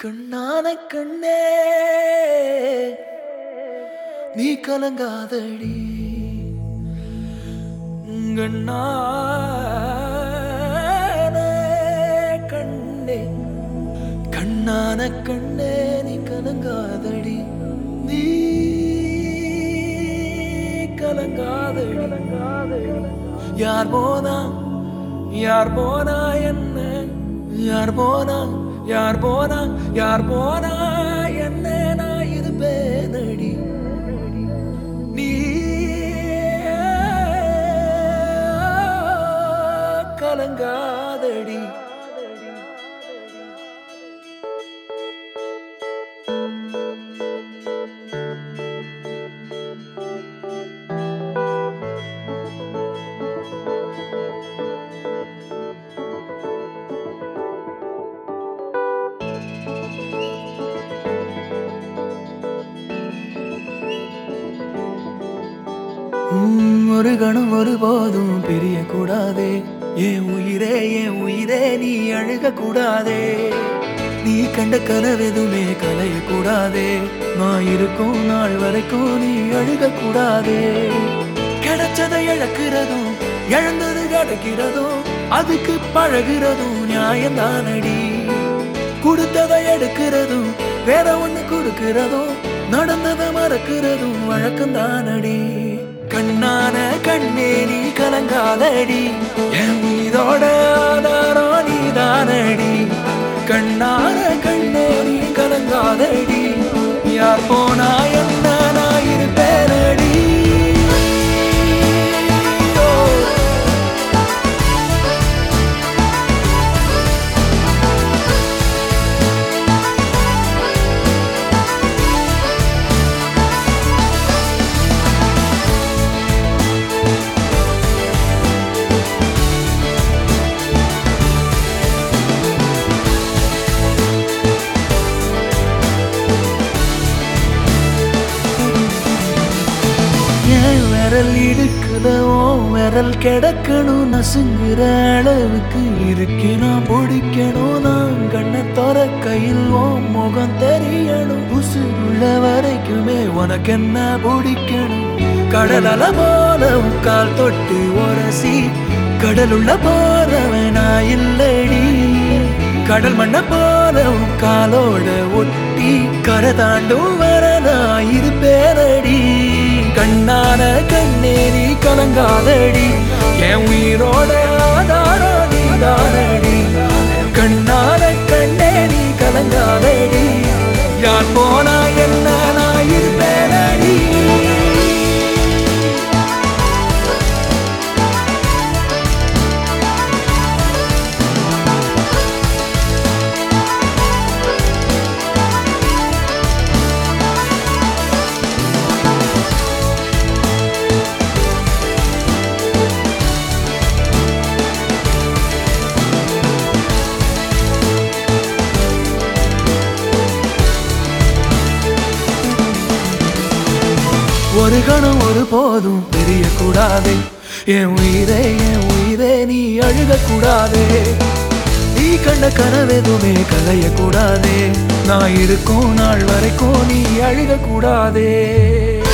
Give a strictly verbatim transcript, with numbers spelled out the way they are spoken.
கண்ணான கண்ணே நீ கலங்காதடி கண்ணான கண்ணே கண்ணான கண்ணே நீ கலங்காதடி நீ கலங்காதடி யார் போனா யார் போனா என்ன யார் போனா யார் போனா யார் போனா என்ன நான் இருப்பேனடி நீ கலங்காதடி ஒரு கணம் ஒருபோதும் பிரிய கூடாதே என் உயிரே என் உயிரே நீ அழுக கூடாதே நீ கண்ட கனவெதுமே கலைய கூடாதே நான் இருக்கும் நாள் வரைக்கும் நீ அழுக கூடாதே கிடைச்சதை இழக்கிறதும் இழந்தது கிடைக்கிறதும் அதுக்கு பழகிறதும் நியாயம்தானடி கொடுத்ததை எடுக்கிறதும் வேற ஒண்ணு கொடுக்கிறதும் நடந்ததை மறக்கிறதும் வழக்கம்தானடி கண்ணான கண்ணே நீ கலங்காதடி என் உயிரோட ஆதாரம் நீதானடி கண்ணான கண்ணே நீ கலங்காதடி யார் போனா என்ன நான் இருப்பேனடி விரல் இடுக்குதோ விரல் கிடக்கணும் நசுங்குற அளவுக்கு இருக்கு நான் பிடிக்கணும் நான் கண்ணை தோற கையில் ஓ முகம் தெரியணும் உசுருள்ள வரைக்குமே உனக்கு என்ன பிடிக்கணும் கடல் அல போல கால் தொட்டு ஒரசி கடலுள்ள போறவன் நான் இல்லடி கடல் மண்ண போல காலோட ஒட்டி கரை தாண்டும் வர நான் இருப்பேனடி கண்ணான கண்ணே நீ கலங்காதடி என் உயிரோட ஆதாரம் நீதானடி கண்ணான கண்ணே நீ கலங்காதடி யார் போனா என்ன நான் இருப்பேனடி ஒரு கணம் ஒரு போதும் தெரிய கூடாதே என் உயிரே என் உயிரே நீ அழுக கூடாதே நீ கண்ட கனவெதுமே கலைய கூடாதே நான் இருக்கும் நாள் வரைக்கும் நீ அழுக கூடாதே